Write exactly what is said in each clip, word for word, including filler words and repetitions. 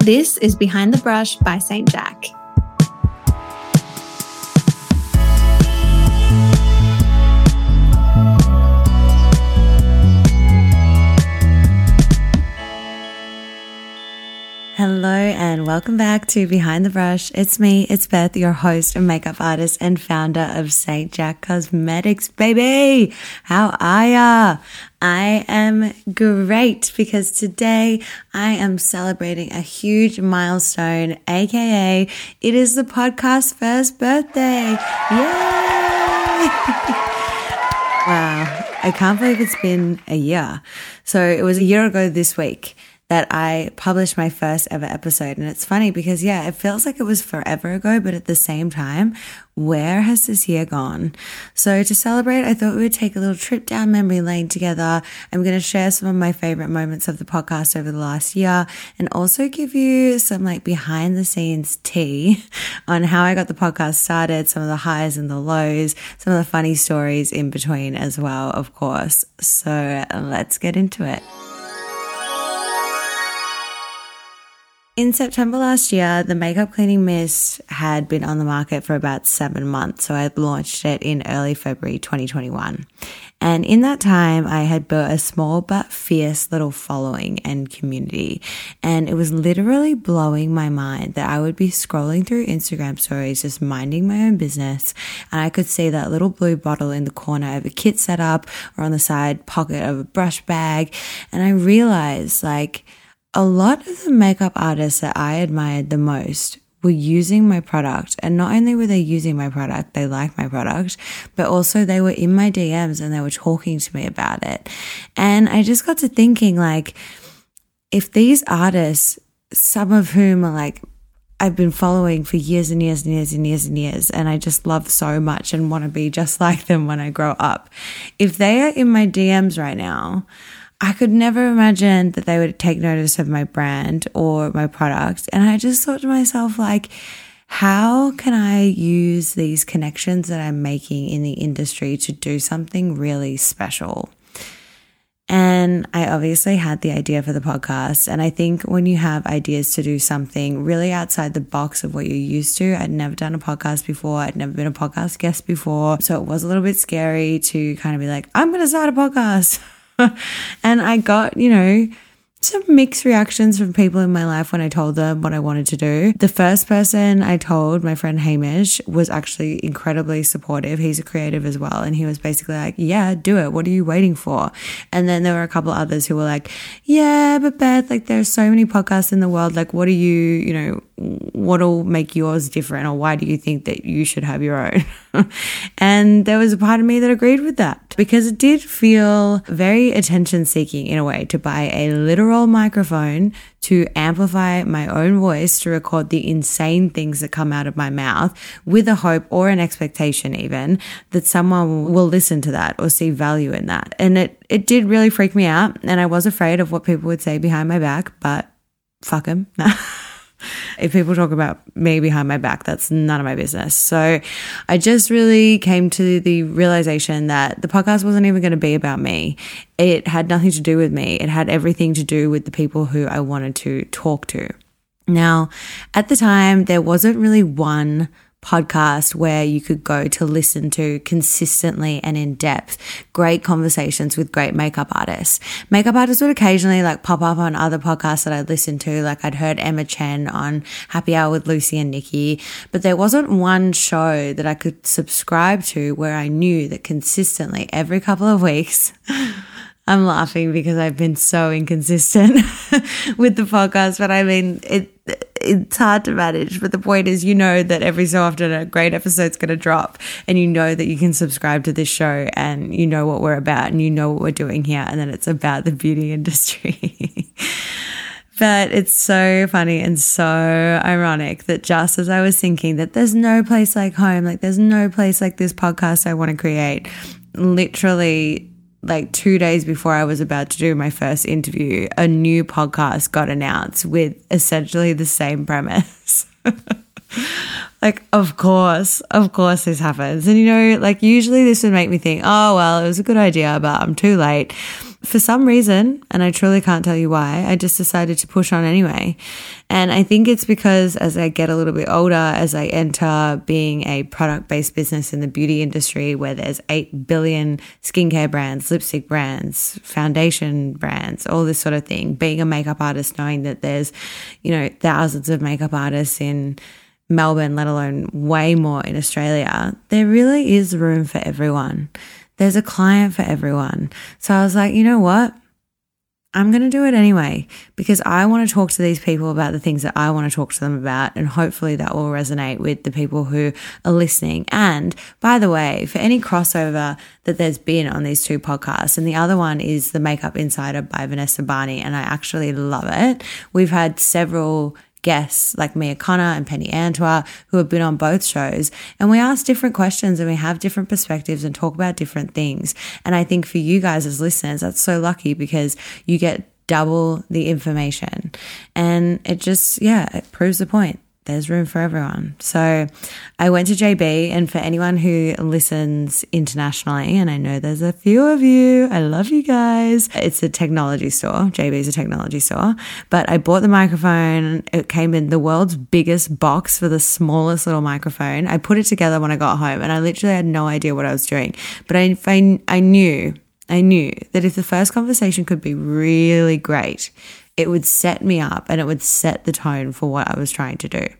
This is Behind the Brush by Saint Jack. Hello and welcome back to Behind the Brush. It's me, it's Beth, your host and makeup artist and founder of Saint Jack Cosmetics, baby. How are ya? I am great because today I am celebrating a huge milestone, aka it is the podcast's first birthday. Yay! Wow, I can't believe it's been a year. So it was a year ago this week that I published my first ever episode. And it's funny because, yeah, it feels like it was forever ago, but at the same time, where has this year gone? So to celebrate, I thought we would take a little trip down memory lane together. I'm going to share some of my favorite moments of the podcast over the last year and also give you some like behind the scenes tea on how I got the podcast started, some of the highs and the lows, some of the funny stories in between as well, of course. So let's get into it. In September last year, the Makeup Cleaning Mist had been on the market for about seven months. So I had launched it in early February twenty twenty-one. And in that time, I had built a small but fierce little following and community. And it was literally blowing my mind that I would be scrolling through Instagram stories, just minding my own business. And I could see that little blue bottle in the corner of a kit setup or on the side pocket of a brush bag. And I realized like, a lot of the makeup artists that I admired the most were using my product. And not only were they using my product, they liked my product, but also they were in my D Ms and they were talking to me about it. And I just got to thinking like, if these artists, some of whom are like, I've been following for years and years and years and years and years, and I just love so much and want to be just like them when I grow up. If they are in my D Ms right now, I could never imagine that they would take notice of my brand or my product. And I just thought to myself, like, how can I use these connections that I'm making in the industry to do something really special? And I obviously had the idea for the podcast. And I think when you have ideas to do something really outside the box of what you're used to, I'd never done a podcast before. I'd never been a podcast guest before. So it was a little bit scary to kind of be like, I'm going to start a podcast. And I got, you know, some mixed reactions from people in my life when I told them what I wanted to do. The first person I told, my friend Hamish, was actually incredibly supportive. He's a creative as well. And he was basically like, yeah, do it. What are you waiting for? And then there were a couple others who were like, yeah, but Beth, like there's so many podcasts in the world. Like, what are you, you know, what'll make yours different? Or why do you think that you should have your own? And there was a part of me that agreed with that because it did feel very attention seeking in a way to buy a literal microphone to amplify my own voice to record the insane things that come out of my mouth with a hope or an expectation even that someone will listen to that or see value in that. And it, it did really freak me out. And I was afraid of what people would say behind my back, but fuck them. If people talk about me behind my back, that's none of my business. So I just really came to the realization that the podcast wasn't even going to be about me. It had nothing to do with me. It had everything to do with the people who I wanted to talk to. Now, at the time, there wasn't really one podcast where you could go to listen to consistently and in depth great conversations with great makeup artists. Makeup artists would occasionally like pop up on other podcasts that I'd listened to. Like I'd heard Emma Chen on Happy Hour with Lucy and Nikki, but there wasn't one show that I could subscribe to where I knew that consistently every couple of weeks I'm laughing because I've been so inconsistent with the podcast, but I mean, it it's hard to manage. But the point is, you know that every so often a great episode's going to drop and you know that you can subscribe to this show and you know what we're about and you know what we're doing here and then it's about the beauty industry. But it's so funny and so ironic that just as I was thinking that there's no place like home, like there's no place like this podcast I want to create, literally like two days before I was about to do my first interview, a new podcast got announced with essentially the same premise. Like, of course, of course this happens. And, you know, like usually this would make me think, oh, well, it was a good idea, but I'm too late. for some reason, and I truly can't tell you why, I just decided to push on anyway. And I think it's because as I get a little bit older, as I enter being a product-based business in the beauty industry where there's eight billion skincare brands, lipstick brands, foundation brands, all this sort of thing, being a makeup artist, knowing that there's, you know, thousands of makeup artists in Melbourne, let alone way more in Australia, there really is room for everyone. There's a client for everyone. So I was like, you know what? I'm going to do it anyway because I want to talk to these people about the things that I want to talk to them about, and hopefully that will resonate with the people who are listening. And by the way, for any crossover that there's been on these two podcasts, and the other one is The Makeup Insider by Vanessa Barney, and I actually love it. We've had several guests like Mia Connor and Penny Antwa who have been on both shows, and we ask different questions and we have different perspectives and talk about different things. And I think for you guys as listeners, that's so lucky because you get double the information, and it just, yeah, it proves the point. There's room for everyone. So I went to J B, and for anyone who listens internationally, and I know there's a few of you, I love you guys. It's a technology store. J B is a technology store. But I bought the microphone. It came in the world's biggest box for the smallest little microphone. I put it together when I got home, and I literally had no idea what I was doing. But I, I, I knew, I knew that if the first conversation could be really great, it would set me up and it would set the tone for what I was trying to do.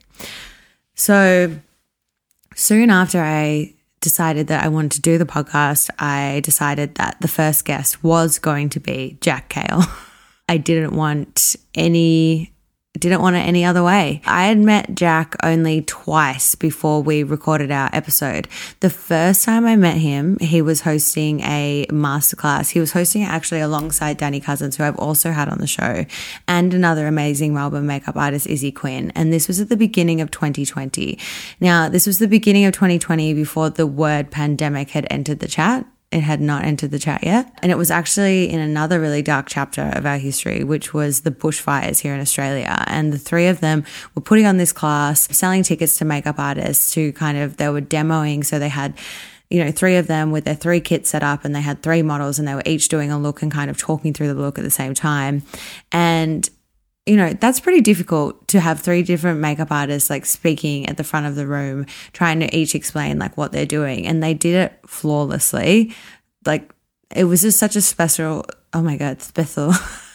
So soon after I decided that I wanted to do the podcast, I decided that the first guest was going to be Jack Kale. I didn't want any didn't want it any other way. I had met Jack only twice before we recorded our episode. The first time I met him, he was hosting a masterclass. He was hosting it actually alongside Danny Cousins, who I've also had on the show, and another amazing Melbourne makeup artist, Izzy Quinn. And this was at the beginning of twenty twenty. Now, this was the beginning of twenty twenty before the word pandemic had entered the chat. It had not entered the chat yet. And it was actually in another really dark chapter of our history, which was the bushfires here in Australia. And the three of them were putting on this class, selling tickets to makeup artists to kind of, they were demoing. So they had, you know, three of them with their three kits set up, and they had three models, and they were each doing a look and kind of talking through the look at the same time. And you know, that's pretty difficult to have three different makeup artists like speaking at the front of the room, trying to each explain like what they're doing. And they did it flawlessly. Like it was just such a special, oh my God, special.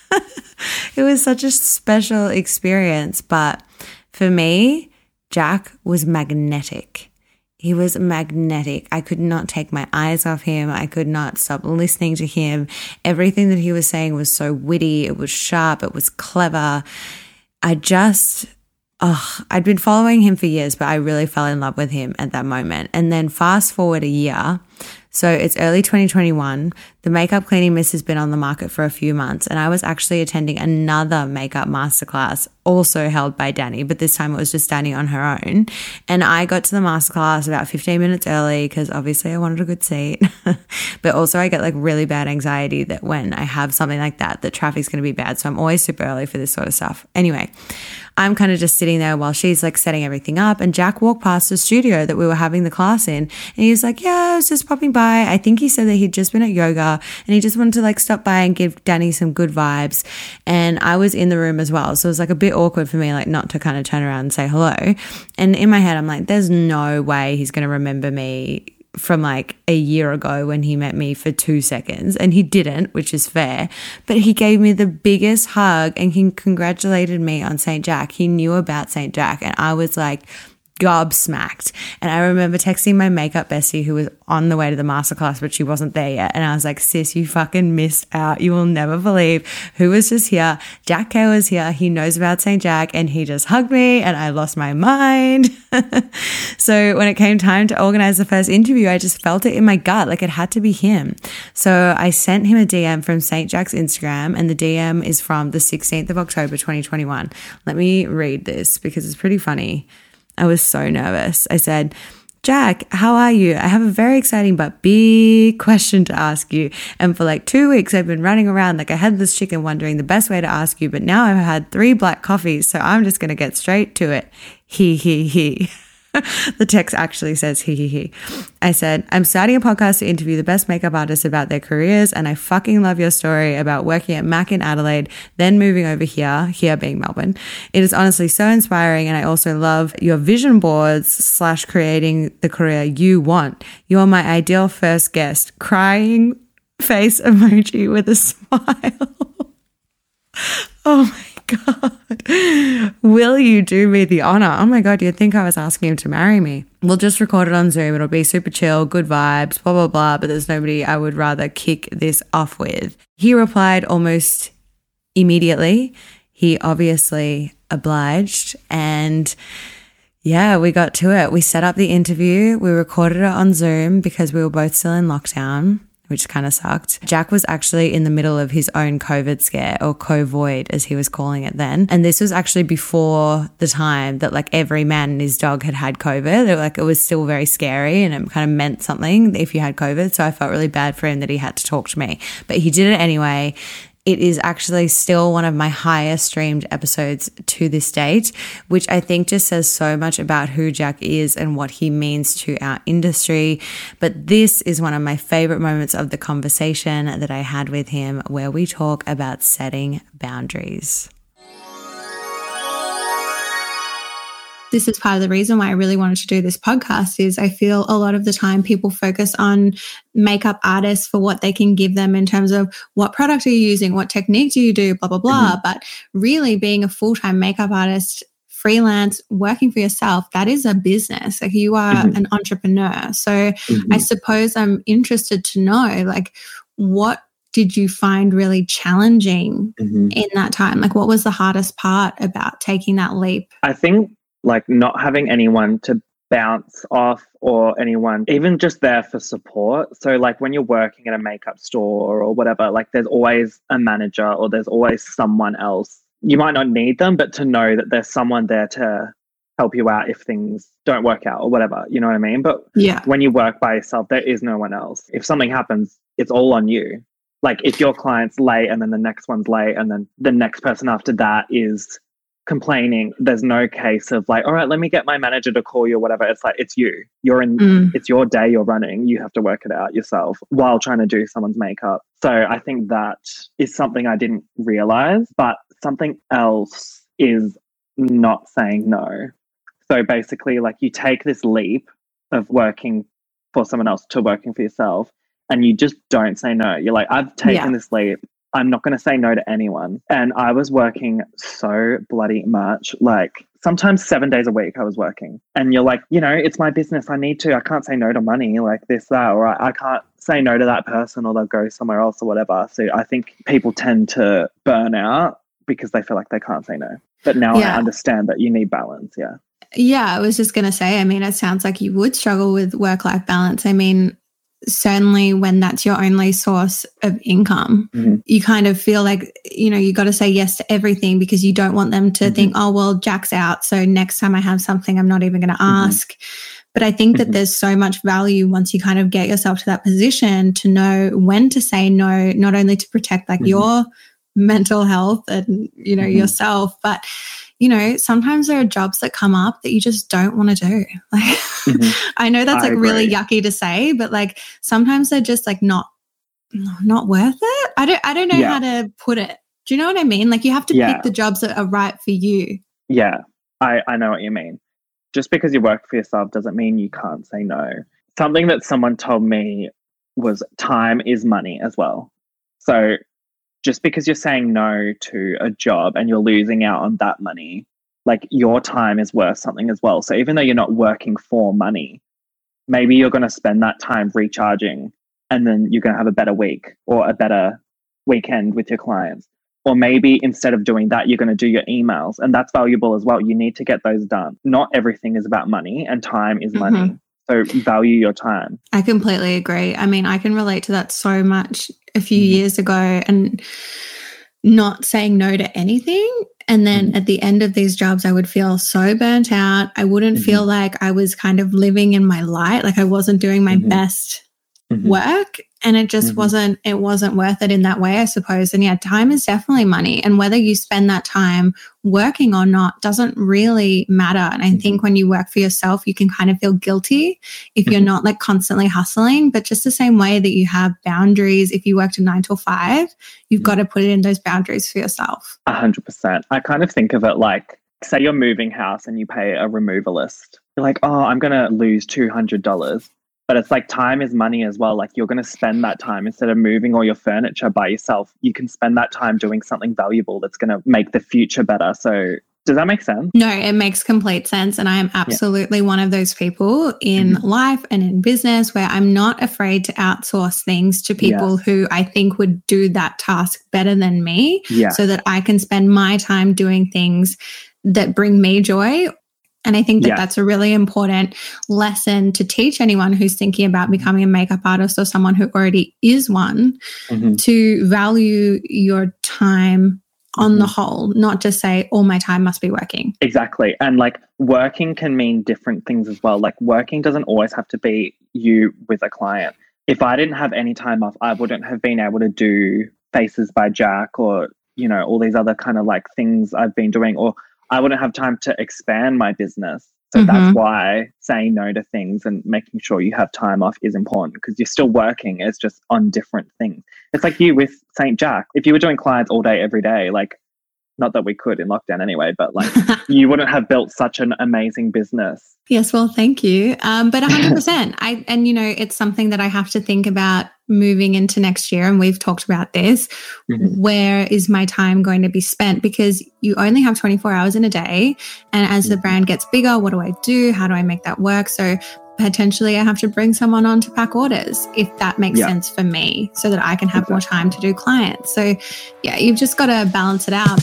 It was such a special experience. But for me, Jack was magnetic. He was magnetic. I could not take my eyes off him. I could not stop listening to him. Everything that he was saying was so witty. It was sharp. It was clever. I just, oh, I'd been following him for years, but I really fell in love with him at that moment. And then fast forward a year. So it's early twenty twenty-one. The Makeup Cleaning Mist has been on the market for a few months, and I was actually attending another makeup masterclass also held by Danny, but this time it was just Danny on her own. And I got to the masterclass about fifteen minutes early because obviously I wanted a good seat. But also I get like really bad anxiety that when I have something like that, that traffic's going to be bad. So I'm always super early for this sort of stuff. Anyway, I'm kind of just sitting there while she's like setting everything up, and Jack walked past the studio that we were having the class in, and he was like, yeah, I was just popping by. I think he said that he'd just been at yoga and he just wanted to like stop by and give Danny some good vibes. And I was in the room as well. So it was like a bit awkward for me, like not to kind of turn around and say hello. And in my head, I'm like, there's no way he's going to remember me from like a year ago when he met me for two seconds. And he didn't, which is fair, but he gave me the biggest hug and he congratulated me on Saint Jack. He knew about Saint Jack, and I was like gobsmacked. And I remember texting my makeup bestie who was on the way to the masterclass, but she wasn't there yet. And I was like, sis, you fucking missed out. You will never believe who was just here. Jack Kale was here. He knows about Saint Jack, and he just hugged me and I lost my mind. So when it came time to organize the first interview, I just felt it in my gut. Like it had to be him. So I sent him a D M from Saint Jack's Instagram, and the D M is from the sixteenth of October, twenty twenty-one. Let me read this because it's pretty funny. I was so nervous. I said, Jack, how are you? I have a very exciting but big question to ask you. And for like two weeks, I've been running around like a headless chicken wondering the best way to ask you. But now I've had three black coffees, so I'm just going to get straight to it. He, he, he. The text actually says, he, he, he. I said, I'm starting a podcast to interview the best makeup artists about their careers, and I fucking love your story about working at MAC in Adelaide, then moving over here, here being Melbourne. It is honestly so inspiring, and I also love your vision boards slash creating the career you want. You're my ideal first guest. Crying face emoji with a smile. Oh my God. Will you do me the honor? Oh my God, you'd think I was asking him to marry me. We'll just record it on Zoom. It'll be super chill, good vibes, blah, blah, blah. But there's nobody I would rather kick this off with. He replied almost immediately. He obviously obliged. And yeah, we got to it. We set up the interview. We recorded it on Zoom because we were both still in lockdown, which kind of sucked. Jack was actually in the middle of his own COVID scare, or COVID as he was calling it then. And this was actually before the time that like every man and his dog had had COVID. It, like it was still very scary, and it kind of meant something if you had COVID. So I felt really bad for him that he had to talk to me, but he did it anyway. It is actually still one of my highest streamed episodes to this date, which I think just says so much about who Jack is and what he means to our industry. But this is one of my favorite moments of the conversation that I had with him, where we talk about setting boundaries. This is part of the reason why I really wanted to do this podcast. Is I feel a lot of the time people focus on makeup artists for what they can give them in terms of what product are you using, what technique do you do, blah, blah, blah. Mm-hmm. But really being a full-time makeup artist, freelance, working for yourself, that is a business. Like you are mm-hmm. an entrepreneur. So mm-hmm. I suppose I'm interested to know, like, what did you find really challenging mm-hmm. in that time? Like what was the hardest part about taking that leap? I think like not having anyone to bounce off, or anyone even just there for support. So like when you're working at a makeup store or whatever, like there's always a manager or there's always someone else. You might not need them, but to know that there's someone there to help you out if things don't work out or whatever, you know what I mean? But yeah, when you work by yourself, there is no one else. If something happens, it's all on you. Like if your client's late and then the next one's late and then the next person after that is complaining, there's no case of like, all right, let me get my manager to call you or whatever. It's like, it's you. You're in, mm. it's your day you're running. You have to work it out yourself while trying to do someone's makeup. So I think that is something I didn't realize, but something else is not saying no. So basically like you take this leap of working for someone else to working for yourself and you just don't say no. You're like, I've taken yeah. this leap. I'm not going to say no to anyone. And I was working so bloody much, like sometimes seven days a week I was working. And you're like, you know, it's my business. I need to, I can't say no to money like this, that, or I, I can't say no to that person or they'll go somewhere else or whatever. So I think people tend to burn out because they feel like they can't say no. But now yeah. I understand that you need balance. Yeah. Yeah. I was just going to say, I mean, it sounds like you would struggle with work-life balance. I mean, certainly when that's your only source of income, mm-hmm. you kind of feel like, you know, you got to say yes to everything because you don't want them to mm-hmm. think, oh, well, Jack's out, so next time I have something, I'm not even going to mm-hmm. ask. But I think that mm-hmm. there's so much value once you kind of get yourself to that position to know when to say no, not only to protect like mm-hmm. your mental health and, you know, mm-hmm. yourself, but you know, sometimes there are jobs that come up that you just don't want to do. Like, mm-hmm. I know that's I like agree. really yucky to say, but like sometimes they're just like not, not worth it. I don't, I don't know yeah. how to put it. Do you know what I mean? Like you have to yeah. pick the jobs that are right for you. Yeah, I, I know what you mean. Just because you work for yourself doesn't mean you can't say no. Something that someone told me was time is money as well. So just because you're saying no to a job and you're losing out on that money, like your time is worth something as well. So even though you're not working for money, maybe you're going to spend that time recharging and then you're going to have a better week or a better weekend with your clients. Or maybe instead of doing that, you're going to do your emails, and that's valuable as well. You need to get those done. Not everything is about money, and time is money. Mm-hmm. So value your time. I completely agree. I mean, I can relate to that so much. A few mm-hmm. years ago and not saying no to anything. And then mm-hmm. at the end of these jobs, I would feel so burnt out. I wouldn't mm-hmm. feel like I was kind of living in my light, like I wasn't doing my mm-hmm. best mm-hmm. work. And it just Mm-hmm. wasn't, it wasn't worth it in that way, I suppose. And yeah, time is definitely money. And whether you spend that time working or not doesn't really matter. And I Mm-hmm. think when you work for yourself, you can kind of feel guilty if you're Mm-hmm. not like constantly hustling. But just the same way that you have boundaries, if you worked a nine till five, you've Mm-hmm. got to put it in those boundaries for yourself. A hundred percent. I kind of think of it like, say you're moving house and you pay a removalist. You're like, oh, I'm going to lose two hundred dollars. But it's like time is money as well. Like you're going to spend that time instead of moving all your furniture by yourself. You can spend that time doing something valuable that's going to make the future better. So does that make sense? No, it makes complete sense. And I am absolutely yeah. one of those people in mm-hmm. life and in business where I'm not afraid to outsource things to people yes. who I think would do that task better than me yeah. so that I can spend my time doing things that bring me joy. And I think that yeah. that's a really important lesson to teach anyone who's thinking about becoming a makeup artist or someone who already is one, mm-hmm. to value your time on mm-hmm. the whole, not just say all my time must be working. Exactly. And like working can mean different things as well. Like working doesn't always have to be you with a client. If I didn't have any time off, I wouldn't have been able to do Faces by Jack or, you know, all these other kind of like things I've been doing, or I wouldn't have time to expand my business. So mm-hmm. that's why saying no to things and making sure you have time off is important, because you're still working. It's just on different things. It's like you with Saint Jack. If you were doing clients all day, every day, like, not that we could in lockdown anyway, but like you wouldn't have built such an amazing business. Yes, well, thank you. Um, but one hundred percent. I and, you know, it's something that I have to think about moving into next year. And we've talked about this. Mm-hmm. Where is my time going to be spent? Because you only have twenty-four hours in a day. And as mm-hmm. the brand gets bigger, what do I do? How do I make that work? So potentially I have to bring someone on to pack orders if that makes yeah. sense for me, so that I can have exactly. more time to do clients. So yeah, you've just got to balance it out.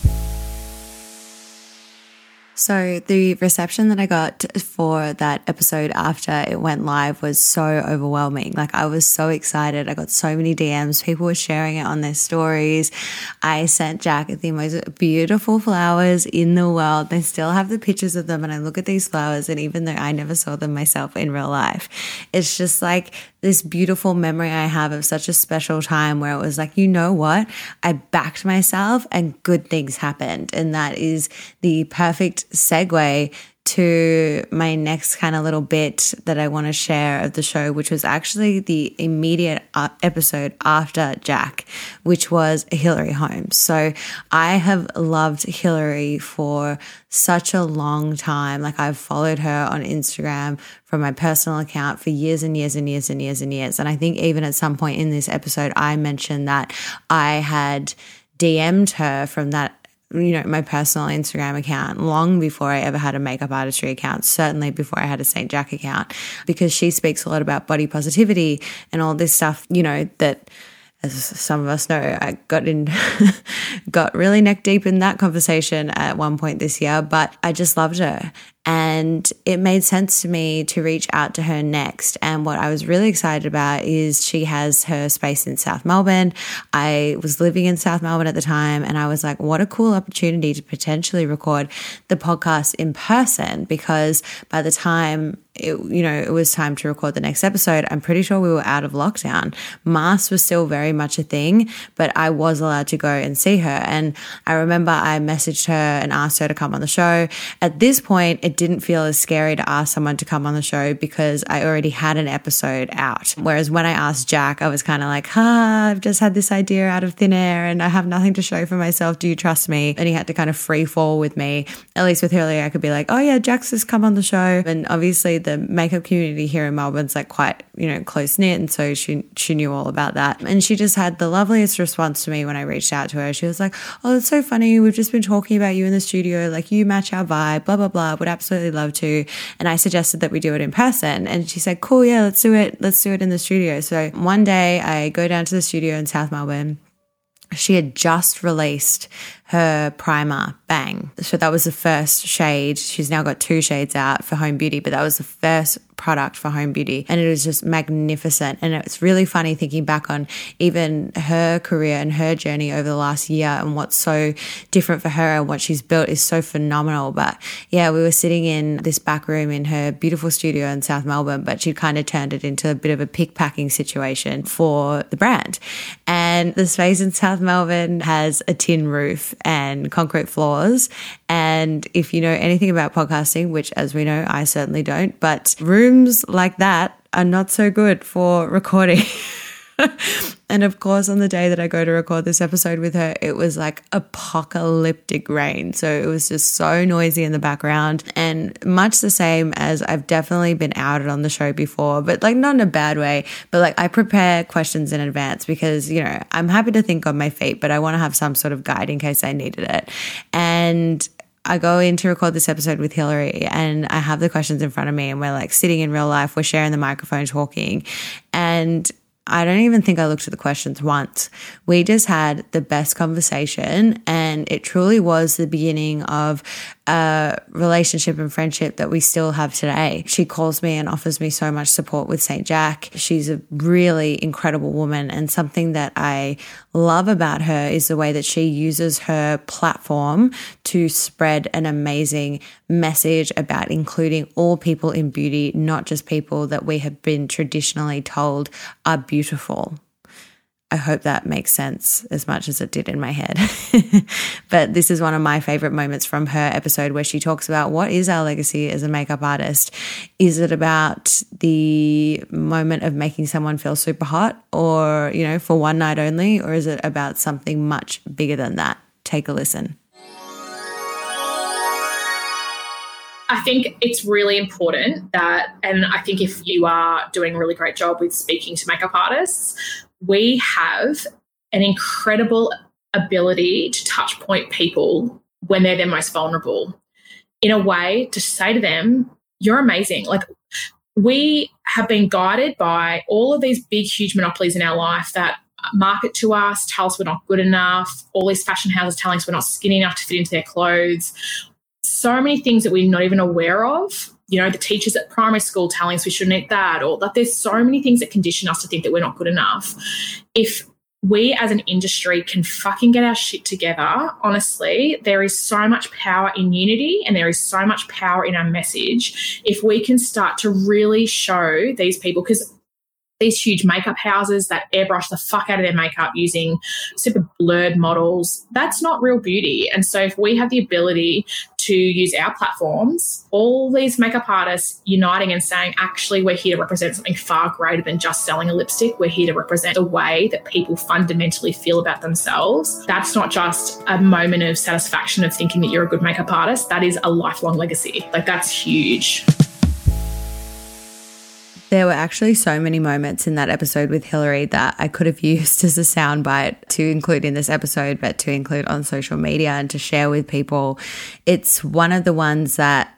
So the reception that I got for that episode after it went live was so overwhelming. Like I was so excited. I got so many D Ms. People were sharing it on their stories. I sent Jack the most beautiful flowers in the world. They still have the pictures of them. And I look at these flowers, and even though I never saw them myself in real life, it's just like this beautiful memory I have of such a special time where it was like, you know what? I backed myself and good things happened. And that is the perfect segue to my next kind of little bit that I want to share of the show, which was actually the immediate episode after Jack, which was Hillary Holmes. So I have loved Hillary for such a long time. Like I've followed her on Instagram from my personal account for years and years and years and years and years. And I think even at some point in this episode, I mentioned that I had D M'd her from that, you know, my personal Instagram account long before I ever had a makeup artistry account, certainly before I had a Saint Jack account, because she speaks a lot about body positivity and all this stuff, you know, that as some of us know, I got in, got really neck deep in that conversation at one point this year, but I just loved her. And it made sense to me to reach out to her next. And what I was really excited about is she has her space in South Melbourne. I was living in South Melbourne at the time, and I was like, what a cool opportunity to potentially record the podcast in person, because by the time it, you know, it was time to record the next episode, I'm pretty sure we were out of lockdown. Masks were still very much a thing, but I was allowed to go and see her. And I remember I messaged her and asked her to come on the show. At this point, it didn't feel as scary to ask someone to come on the show because I already had an episode out. Whereas when I asked Jack, I was kind of like, ah, I've just had this idea out of thin air and I have nothing to show for myself. Do you trust me? And he had to kind of free fall with me. At least with Hillary, I could be like, oh yeah, Jack's just come on the show. And obviously the makeup community here in Melbourne's like quite, you know, close knit. And so she, she knew all about that. And she just had the loveliest response to me when I reached out to her. She was like, oh, it's so funny. We've just been talking about you in the studio. Like you match our vibe, blah, blah, blah. Would absolutely love to. And I suggested that we do it in person. And she said, cool, yeah, let's do it. Let's do it in the studio. So one day I go down to the studio in South Melbourne. She had just released her primer, Bang. So that was the first shade. She's now got two shades out for Home Beauty, but that was the first product for Home Beauty, and it was just magnificent. And it's really funny thinking back on even her career and her journey over the last year, and what's so different for her and what she's built is so phenomenal. But yeah, we were sitting in this back room in her beautiful studio in South Melbourne, but she kind of turned it into a bit of a pick packing situation for the brand. And the space in South Melbourne has a tin roof and concrete floors. And if you know anything about podcasting, which as we know, I certainly don't, but rooms like that are not so good for recording. And of course, on the day that I go to record this episode with her, it was like apocalyptic rain. So it was just so noisy in the background, and much the same as I've definitely been outed on the show before, but like not in a bad way, but like I prepare questions in advance because, you know, I'm happy to think on my feet, but I want to have some sort of guide in case I needed it. And I go in to record this episode with Hillary, and I have the questions in front of me, and we're like sitting in real life, we're sharing the microphone talking, and I don't even think I looked at the questions once. We just had the best conversation, and it truly was the beginning of a relationship and friendship that we still have today. She calls me and offers me so much support with Saint Jack. She's a really incredible woman, and something that I love about her is the way that she uses her platform to spread an amazing message about including all people in beauty, not just people that we have been traditionally told are beautiful. I hope that makes sense as much as it did in my head. But this is one of my favorite moments from her episode, where she talks about what is our legacy as a makeup artist. Is it about the moment of making someone feel super hot, or, you know, for one night only, or is it about something much bigger than that? Take a listen. I think it's really important that, and I think if you are doing a really great job with speaking to makeup artists, we have an incredible ability to touch point people when they're their most vulnerable, in a way to say to them, you're amazing. Like, we have been guided by all of these big, huge monopolies in our life that market to us, tell us we're not good enough, all these fashion houses telling us we're not skinny enough to fit into their clothes. So many things that we're not even aware of. You know, the teachers at primary school telling us we shouldn't eat that, or that there's so many things that condition us to think that we're not good enough. If we as an industry can fucking get our shit together, honestly, there is so much power in unity, and there is so much power in our message if we can start to really show these people, because these huge makeup houses that airbrush the fuck out of their makeup using super blurred models, that's not real beauty. And so if we have the ability to use our platforms, all these makeup artists uniting and saying, actually, we're here to represent something far greater than just selling a lipstick. We're here to represent the way that people fundamentally feel about themselves. That's not just a moment of satisfaction of thinking that you're a good makeup artist. That is a lifelong legacy. Like, that's huge. There were actually so many moments in that episode with Hillary that I could have used as a soundbite to include in this episode, but to include on social media and to share with people. It's one of the ones that,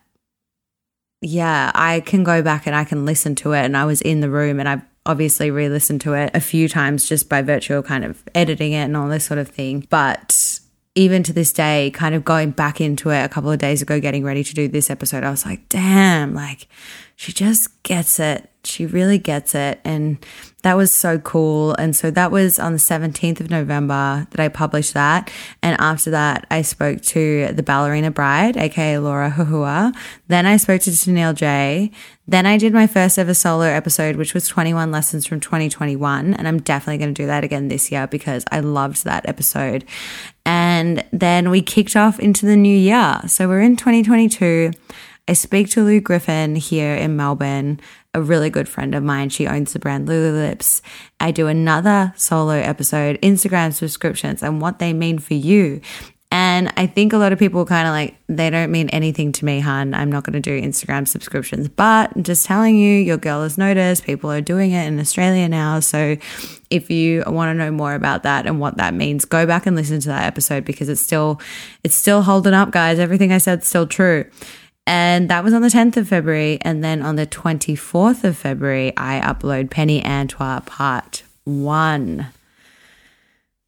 yeah, I can go back and I can listen to it, and I was in the room, and I've obviously re-listened to it a few times just by virtue of kind of editing it and all this sort of thing. But even to this day, kind of going back into it a couple of days ago, getting ready to do this episode, I was like, damn, like, she just gets it. She really gets it. And that was so cool. And so that was on the seventeenth of November that I published that. And after that, I spoke to the Ballerina Bride, aka Laura Huhua. Then I spoke to Tennille J. Then I did my first ever solo episode, which was twenty-one lessons from twenty twenty-one. And I'm definitely going to do that again this year because I loved that episode. And then we kicked off into the new year. So we're in twenty twenty-two. I speak to Lou Griffin here in Melbourne, a really good friend of mine. She owns the brand Lulu Lips. I do another solo episode, Instagram subscriptions and what they mean for you. And I think a lot of people kind of like, they don't mean anything to me, hun. I'm not going to do Instagram subscriptions. But I'm just telling you, your girl has noticed. People are doing it in Australia now. So if you want to know more about that and what that means, go back and listen to that episode because it's still, it's still holding up, guys. Everything I said is still true. And that was on the tenth of February. And then on the twenty-fourth of February, I upload Penny Antoine Part one.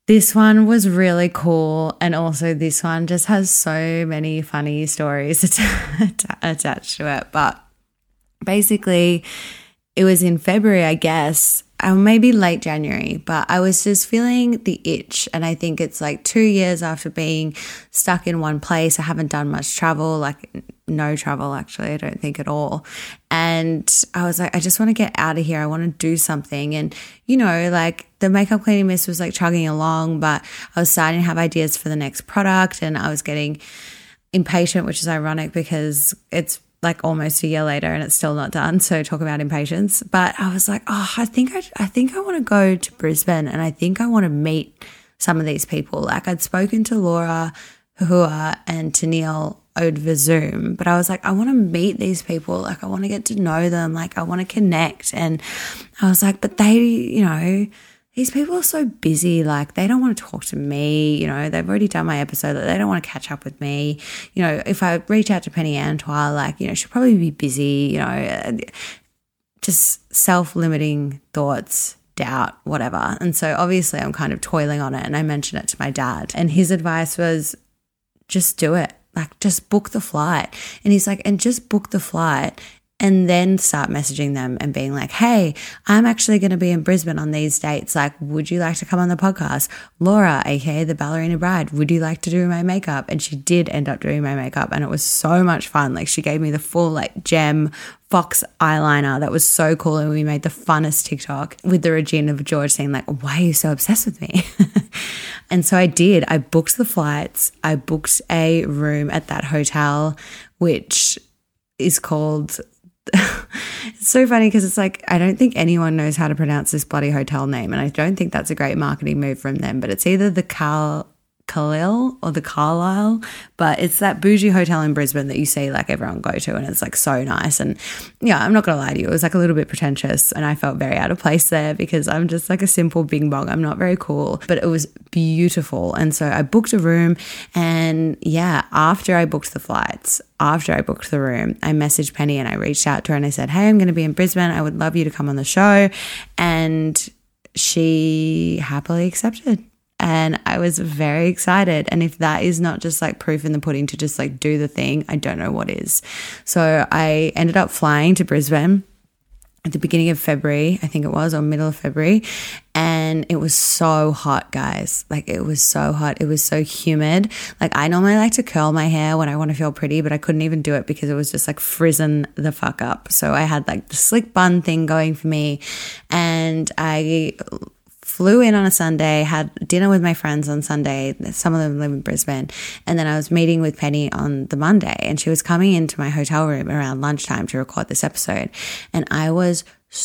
This one was really cool. And also this one just has so many funny stories attached to it. But basically it was in February, I guess, or maybe late January, but I was just feeling the itch. And I think it's like two years after being stuck in one place. I haven't done much travel, like no travel actually, I don't think at all. And I was like, I just want to get out of here. I want to do something. And, you know, like the makeup cleaning mist was like chugging along, but I was starting to have ideas for the next product and I was getting impatient, which is ironic because it's like almost a year later and it's still not done. So talk about impatience. But I was like, oh, I think I, I think I want to go to Brisbane and I think I want to meet some of these people. Like I'd spoken to Laura, Hua and Tennille over Zoom, but I was like, I want to meet these people. Like I want to get to know them. Like I want to connect. And I was like, but they, you know, these people are so busy, like they don't want to talk to me, you know, they've already done my episode, they don't want to catch up with me. You know, if I reach out to Penny Antoine, like, you know, she'll probably be busy, you know, just self-limiting thoughts, doubt, whatever. And so obviously I'm kind of toiling on it and I mentioned it to my dad and his advice was just do it, like just book the flight. And he's like, and just book the flight and then start messaging them and being like, hey, I'm actually going to be in Brisbane on these dates. Like, would you like to come on the podcast? Laura, aka the Ballerina Bride, would you like to do my makeup? And she did end up doing my makeup and it was so much fun. Like she gave me the full like gem fox eyeliner. That was so cool. And we made the funnest TikTok with the Regina of George saying like, why are you so obsessed with me? And so I did. I booked the flights. I booked a room at that hotel, which is called... It's so funny because it's like I don't think anyone knows how to pronounce this bloody hotel name and I don't think that's a great marketing move from them, but it's either the Cal Khalil or the Carlisle, but it's that bougie hotel in Brisbane that you see like everyone go to and it's like so nice. And yeah, I'm not gonna lie to you, it was like a little bit pretentious and I felt very out of place there because I'm just like a simple bing bong. I'm not very cool, but it was beautiful. And so I booked a room and yeah, after I booked the flights, after I booked the room, I messaged Penny and I reached out to her and I said, hey, I'm going to be in Brisbane. I would love you to come on the show. And she happily accepted. And I was very excited. And if that is not just like proof in the pudding to just like do the thing, I don't know what is. So I ended up flying to Brisbane at the beginning of February, I think it was, or middle of February. And it was so hot, guys. Like it was so hot. It was so humid. Like I normally like to curl my hair when I want to feel pretty, but I couldn't even do it because it was just like frizzing the fuck up. So I had like the slick bun thing going for me. And I flew in on a Sunday, had dinner with my friends on Sunday. Some of them live in Brisbane. And then I was meeting with Penny on the Monday and she was coming into my hotel room around lunchtime to record this episode. And I was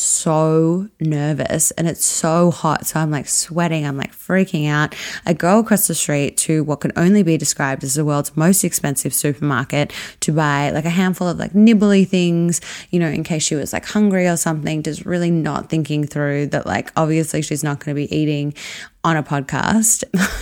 so nervous and it's so hot. So I'm like sweating. I'm like freaking out. I go across the street to what can only be described as the world's most expensive supermarket to buy like a handful of like nibbly things, you know, in case she was like hungry or something, just really not thinking through that like obviously she's not going to be eating on a podcast.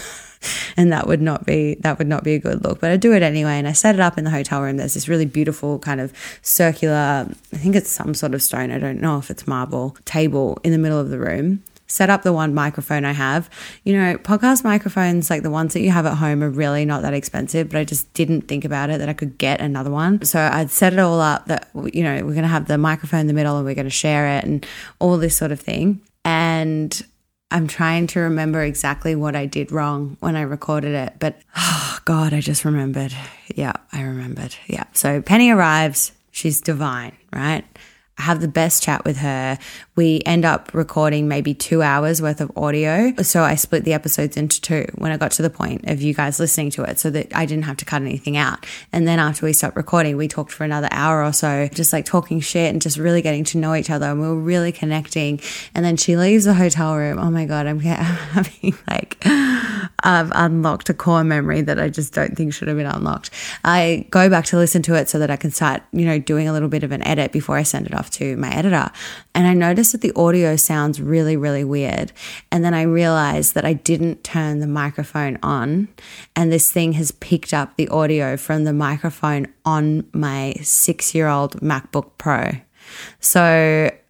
And that would not be that would not be a good look. But I do it anyway. And I set it up in the hotel room. There's this really beautiful kind of circular, I think it's some sort of stone, I don't know if it's marble, table in the middle of the room. Set up the one microphone I have. You know, podcast microphones, like the ones that you have at home, are really not that expensive, but I just didn't think about it that I could get another one. So I'd set it all up that, you know, we're going to have the microphone in the middle and we're going to share it and all this sort of thing. And I'm trying to remember exactly what I did wrong when I recorded it, but oh God, I just remembered. Yeah, I remembered. Yeah. So Penny arrives. She's divine, right? I have the best chat with her. We end up recording maybe two hours worth of audio. So I split the episodes into two when I got to the point of you guys listening to it so that I didn't have to cut anything out. And then after we stopped recording, we talked for another hour or so, just like talking shit and just really getting to know each other. And we were really connecting. And then she leaves the hotel room. Oh my God, I'm having like, I've unlocked a core memory that I just don't think should have been unlocked. I go back to listen to it so that I can start, you know, doing a little bit of an edit before I send it off to my editor. And I noticed that the audio sounds really, really weird. And then I realized that I didn't turn the microphone on and this thing has picked up the audio from the microphone on my six-year-old MacBook Pro. So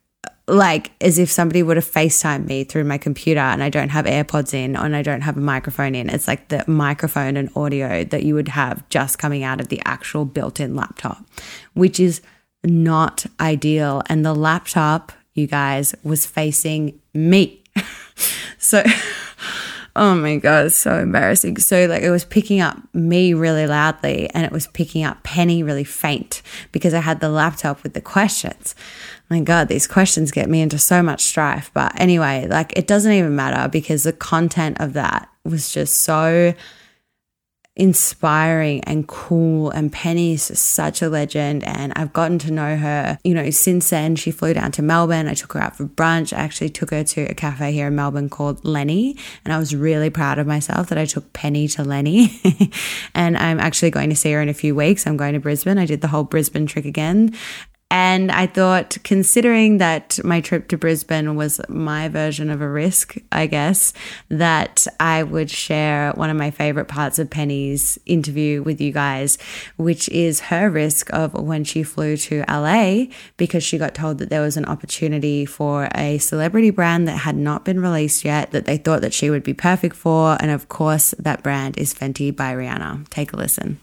like as if somebody would have FaceTimed me through my computer and I don't have AirPods in and I don't have a microphone in. It's like the microphone and audio that you would have just coming out of the actual built-in laptop, which is not ideal. And the laptop, you guys, was facing me. So, oh my God, it's so embarrassing. So like it was picking up me really loudly and it was picking up Penny really faint because I had the laptop with the questions. My God, these questions get me into so much strife. But anyway, like it doesn't even matter because the content of that was just so inspiring and cool, and Penny is just such a legend, and I've gotten to know her, you know, since then. She flew down to Melbourne. I took her out for brunch. I actually took her to a cafe here in Melbourne called Lenny, and I was really proud of myself that I took Penny to Lenny. And I'm actually going to see her in a few weeks. I'm going to Brisbane. I did the whole Brisbane trick again. And I thought, considering that my trip to Brisbane was my version of a risk, I guess, that I would share one of my favorite parts of Penny's interview with you guys, which is her risk of when she flew to L A because she got told that there was an opportunity for a celebrity brand that had not been released yet, that they thought that she would be perfect for. And of course, that brand is Fenty by Rihanna. Take a listen.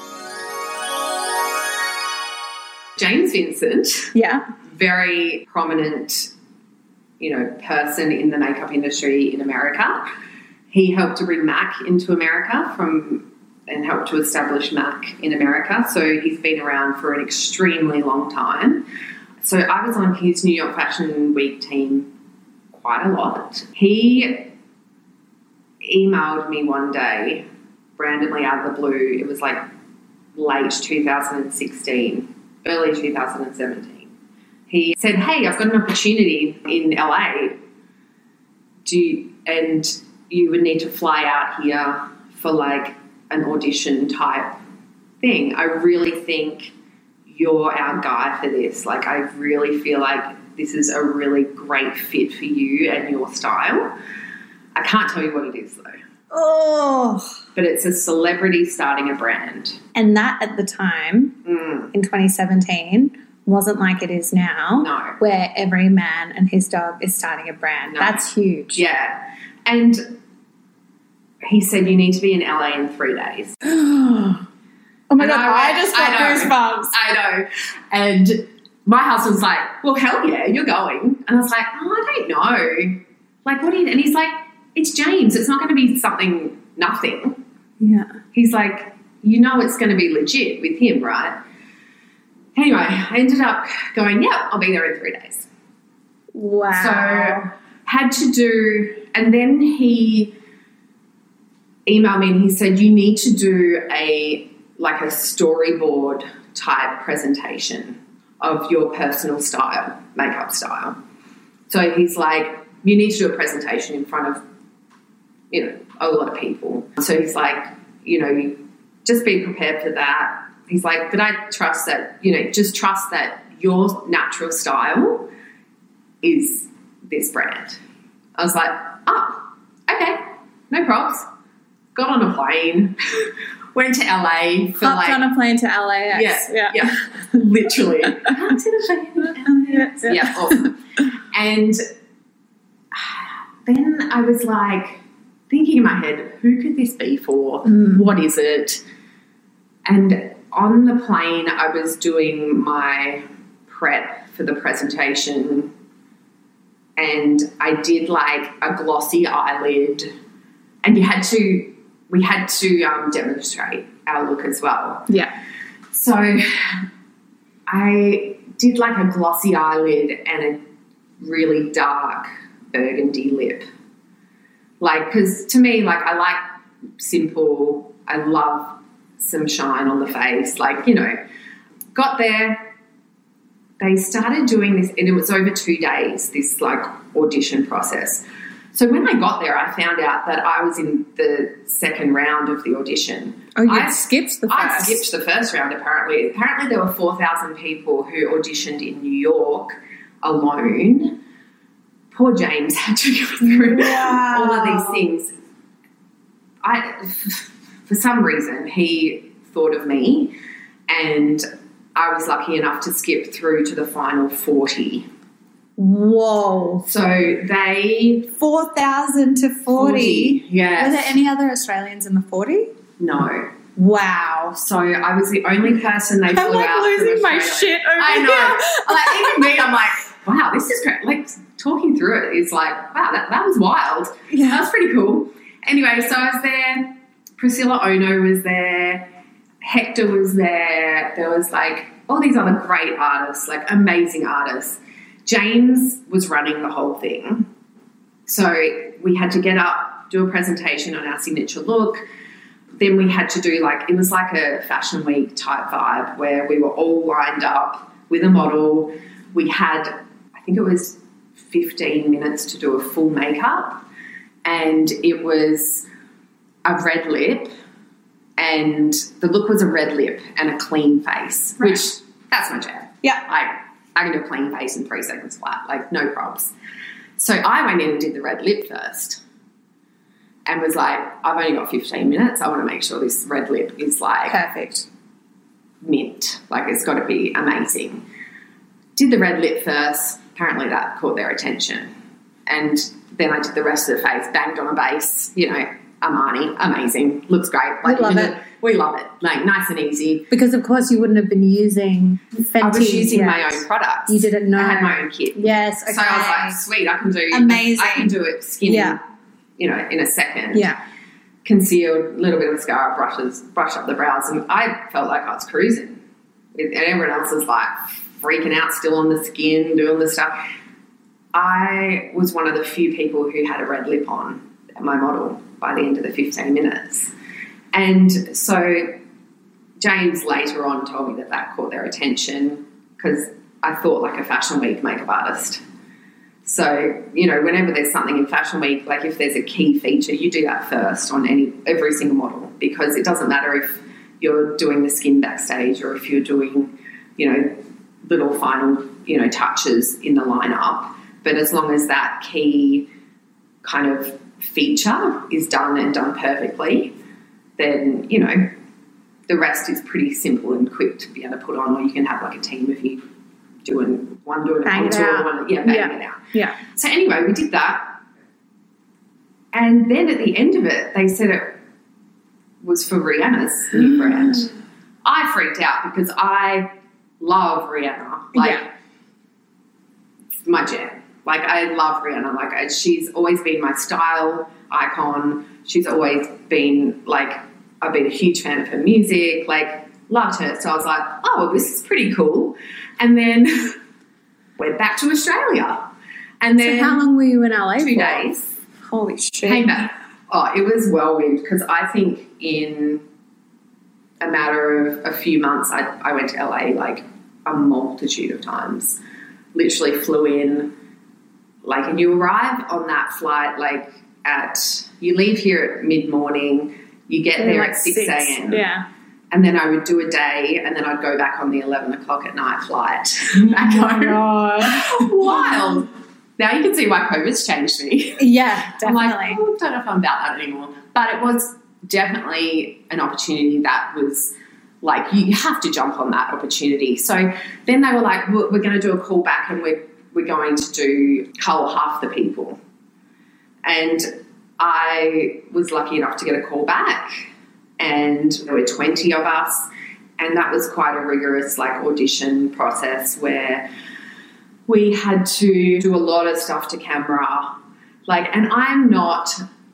James Vincent, Yeah. very prominent, you know, person in the makeup industry in America. He helped to bring MAC into America from and helped to establish MAC in America. So he's been around for an extremely long time. So I was on his New York Fashion Week team quite a lot. He emailed me one day, randomly out of the blue. It was like late two thousand sixteen. Early two thousand seventeen. He said, hey, I've got an opportunity in L A. Do you, and you would need to fly out here for like an audition type thing. I really think you're our guy for this. Like, I really feel like this is a really great fit for you and your style. I can't tell you what it is though. Oh. But it's a celebrity starting a brand. And that at the time, Mm. in twenty seventeen, wasn't like it is now, No. where every man and his dog is starting a brand. No. That's huge. Yeah. And he said you need to be in L A in three days. Oh my And God, I I, went- just got I know. goosebumps. I know. And my husband's like, well, hell yeah, you're going. And I was like, oh, I don't know. Like, what do you, and he's like, it's James. It's not going to be something, nothing. Yeah. He's like, you know it's going to be legit with him, right? Anyway, I ended up going, yeah, I'll be there in three days. Wow. So had to do, and then he emailed me and he said, you need to do a, like a storyboard type presentation of your personal style, makeup style. So he's like, you need to do a presentation in front of, you know, a lot of people. So he's like, you know, just be prepared for that. He's like, but I trust that, you know, just trust that your natural style is this brand. I was like, oh, okay, no props. Got on a plane, went to L A for Hopped like... on a plane to L A X. Yeah, Yeah. yeah, literally. Hopped in a plane. Yeah, yeah. Yeah, awesome. And then I was like thinking in my head, who could this be for? Mm. What is it? And on the plane, I was doing my prep for the presentation, and I did like a glossy eyelid, and you had to, we had to um, demonstrate our look as well. Yeah. So I did like a glossy eyelid and a really dark burgundy lip. Like, because to me, like, I like simple, I love some shine on the face. Like, you know, got there, they started doing this, and it was over two days, this like audition process. So when I got there, I found out that I was in the second round of the audition. Oh, you I skipped the first. I skipped the first round, apparently. Apparently there were four thousand people who auditioned in New York alone. Poor James had to go through Wow. all of these things. I, for some reason, he thought of me, and I was lucky enough to skip through to the final forty. Whoa. So they... four thousand to forty. forty, yes. Were there any other Australians in the forty? No. Wow. So I was the only person they flew I'm like out losing from my Australia. shit over I know. here. Like, even me, I'm like, wow, this is great. Like, talking through it is like, wow, that, that was wild. Yeah. That was pretty cool. Anyway, so I was there. Priscilla Ono was there. Hector was there. There was, like, all these other great artists, like amazing artists. James was running the whole thing. So we had to get up, do a presentation on our signature look. Then we had to do like, it was like a fashion week type vibe where we were all lined up with a model. We had, I think it was fifteen minutes to do a full makeup, and it was a red lip, and the look was a red lip and a clean face, Right. which that's my jam. Yeah. Like, I can do a clean face in three seconds flat, like no props. So I went in and did the red lip first and was like, I've only got fifteen minutes. I want to make sure this red lip is like Perfect. mint. Like, it's got to be amazing. Did the red lip first. Apparently that caught their attention. And then I did the rest of the face, banged on a base, you know, Armani, amazing, looks great. Like, We love you it. know, We love it. Like, nice and easy. Because, of course, you wouldn't have been using Fenty. I was using yet. my own products. You didn't know. I had my own kit. Yes, okay. So I was like, sweet, I can do Amazing. I can do it skinny, Yeah. you know, in a second. Yeah. Concealed, a little bit of mascara, brushes, brush up the brows, and I felt like I was cruising. And everyone else was like freaking out, still on the skin, doing the stuff. I was one of the few people who had a red lip on, my model, by the end of the fifteen minutes. And so James later on told me that that caught their attention because I thought like a Fashion Week makeup artist. So, you know, whenever there's something in Fashion Week, like if there's a key feature, you do that first on any every single model, because it doesn't matter if you're doing the skin backstage or if you're doing, you know, little final, you know, touches in the lineup. But as long as that key kind of feature is done and done perfectly, then, you know, the rest is pretty simple and quick to be able to put on, or you can have like a team of you doing one doing a Bang it contour, out. one, yeah, bang Yeah. it out. Yeah. So anyway, we did that. And then at the end of it, they said it was for Rihanna's new brand. I freaked out because I love Rihanna. Like, Yeah. it's my jam. Like, I love Rihanna. Like, I, she's always been my style icon. She's always been, like, I've been a huge fan of her music. Like, loved her. So I was like, oh, well, this is pretty cool. And then went back to Australia. And then So how long were you in L A two for? days. Holy shit. Came back. Oh, it was whirlwind because I think in a matter of a few months, I, I went to L A like a multitude of times. Literally flew in, like, and you arrive on that flight like at, you leave here at mid-morning, you get there Like at six six. a.m. Yeah. And then I would do a day, and then I'd go back on the eleven o'clock at night flight back Oh, home. God. Wild. Now you can see why COVID's changed me. Yeah, I'm like, definitely. oh, I don't know if I'm about that anymore. But it was definitely an opportunity that was like, you have to jump on that opportunity. So then they were like, we're, we're going to do a call back, and we're, we're going to do cull half the people. And I was lucky enough to get a call back, and there were twenty of us, and that was quite a rigorous like audition process where we had to do a lot of stuff to camera. Like, and I'm not,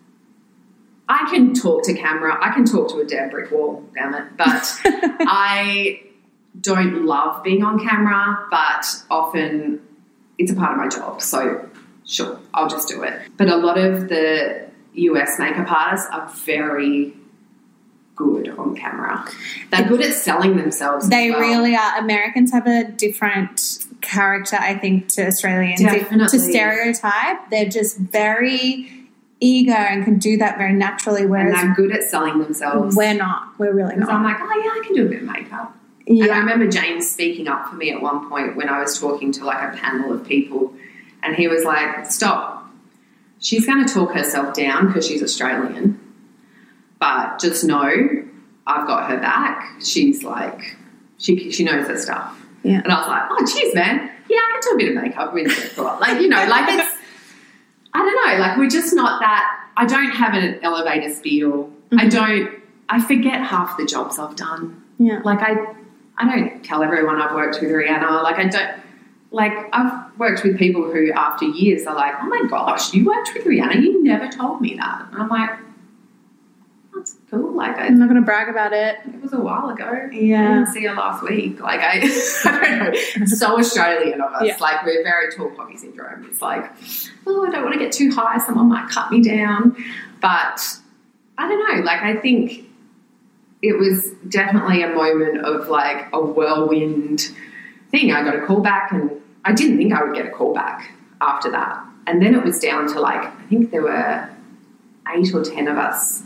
I can talk to camera, I can talk to a damn brick wall, damn it, but I don't love being on camera, but often it's a part of my job, so sure, I'll just do it. But a lot of the U S makeup artists are very good on camera. They're good at selling themselves. They as well. really are. Americans have a different character, I think, to Australians. Definitely. To stereotype, they're just very eager and can do that very naturally, And whereas they're good at selling themselves. we're not. We're really Because not. I'm like, oh yeah, I can do a bit of makeup. And I yeah. remember James speaking up for me at one point when I was talking to like a panel of people, and he was like, stop. She's going to talk herself down because she's Australian, but just know I've got her back. She's like, she she knows her stuff. Yeah. And I was like, oh, cheers, man. Yeah, I can do a bit of makeup. Really cool. Like, you know, like it's, I don't know, like we're just not that, I don't have an elevator spiel. Mm-hmm. I don't, I forget half the jobs I've done. Yeah. Like I, I don't tell everyone I've worked with Rihanna. Like I don't, like I've worked with people who after years are like, oh my gosh, you worked with Rihanna? You never told me that. And I'm like, that's cool. Like I, I'm not going to brag about it. It was a while ago. Yeah. I didn't see her last week. Like I, I don't know. So Australian of us. Yeah. Like we're very tall poppy syndrome. It's like, oh, I don't want to get too high. Someone might cut me down. But I don't know. Like I think it was definitely a moment of like a whirlwind thing. I got a call back and I didn't think I would get a call back after that. And then it was down to like, I think there were eight or ten of us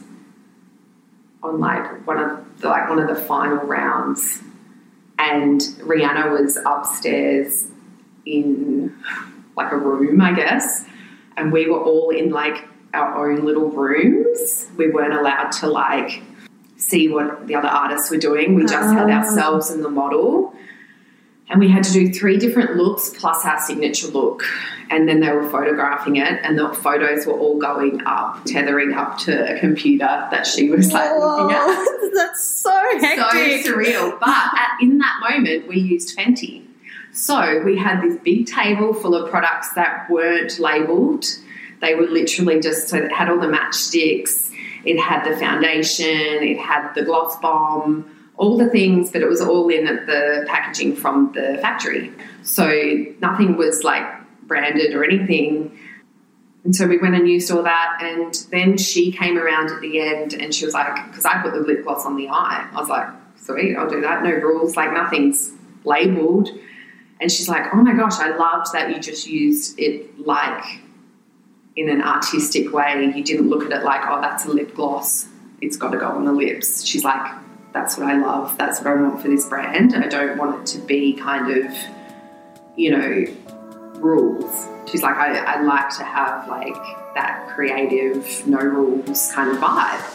on like one of the, like one of the final rounds, and Rihanna was upstairs in like a room, I guess, and we were all in like our own little rooms. We weren't allowed to like see what the other artists were doing. We just oh. had ourselves and the model, and we had to do three different looks plus our signature look. And then they were photographing it, and the photos were all going up, tethering up to a computer that she was like Whoa, looking at. That's so hectic. So surreal. But at, in that moment, we used Fenty. So we had this big table full of products that weren't labelled. They were literally just, so it had all the matchsticks, it had the foundation, it had the gloss bomb, all the things, but it was all in the packaging from the factory. So nothing was like branded or anything. And so we went and used all that, and then she came around at the end and she was like, because I put the lip gloss on the eye, I was like, sweet, I'll do that, no rules, like nothing's labelled. And she's like, oh my gosh, I loved that you just used it like in an artistic way. You didn't look at it like, oh, that's a lip gloss, it's got to go on the lips. She's like, that's what I love, that's what I want for this brand. I don't want it to be kind of, you know, rules. She's like, I, I like to have like that creative, no rules kind of vibe.